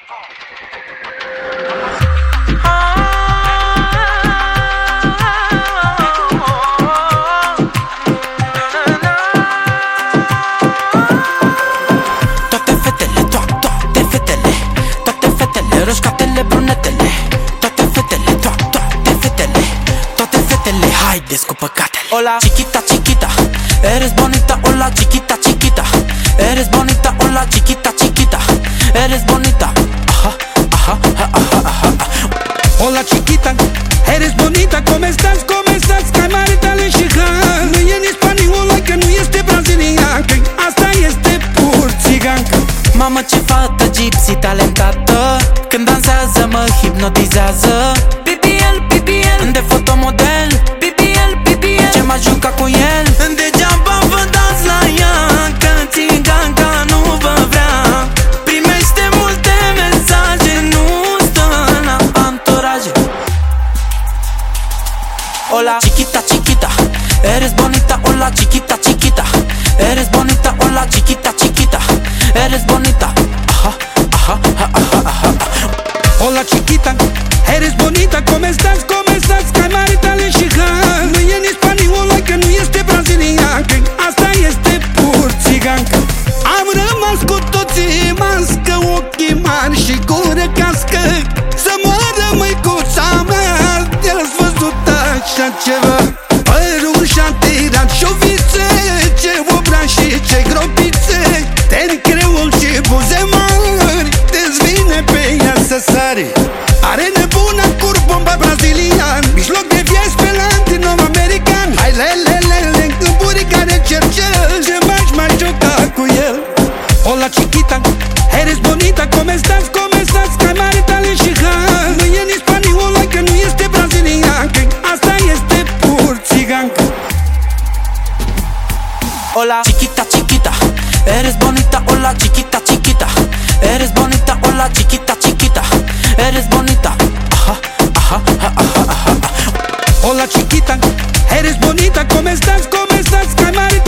Roșcatele, brunetele, toate fetele, toate fetele, toate fetele, haideți cu păcatele. Hola, chiquita, chiquita, eres bonita. Hola, chiquita, chiquita, eres bonita. Hola, chiquita, chiquita, eres bonita. Aha, aha, aha, aha, aha. Hola, chiquita, eres bonita. ¿Cómo estás? ¿Cómo estás? Ca mare talent și han. Nu e nici spaniolă, că nu este braziliancă. Asta este pur țigancă. Mamă, ce fată gypsy talentată, când dansează mă hipnotizează. BBL, BBL, de fotomodel. BBL, BBL, ce m-a jucat cu el. Degeaba vă dați la ea, că țiganca nu vă vrea. Primește multe mesaje, nu stă la anturaje. Hola, chiquita, chiquita, eres bonita. Hola, chiquita, chiquita, eres bonita. Hola, chiquita, chiquita, eres bonita. Aha, aha, aha, aha. Hola, chiquita, eres bonita. ¿Cómo estás? ¿Cómo estás? Ca mare talent și han. Nu e nici spaniolă, că nu este braziliancă. Asta este pur țigancă. Am rămas cu toții mască, ochii mari și gură cască. Să moară măicuța mea, de-ați văzut așa ceva. Părul și-a tirat șovițe, ce obran și ce gropițe. Ten creul și buze mari, te-ți vine pe ea să sari. Are nebuna curbomba brazilian, mijloc de viață pe latino-american. Hai lelelele, în buricare cercel, ce m-aș juca cu el. Hola, chiquita, eres bonita. ¿Cómo estás? ¿Cómo estás? Ca mare talent și han. Nu e nici spaniolă, că nu este braziliancă. Asta este pur țigancă. Hola, chiquita, chiquita, eres bonita. Hola, chiquita, chiquita, eres bonita. Hola, chiquita, chiquita, eres bonita. Aha, aha, aha, aha, aha. Hola, chiquita, eres bonita. ¿Cómo estás? ¿Cómo estás? Ca mare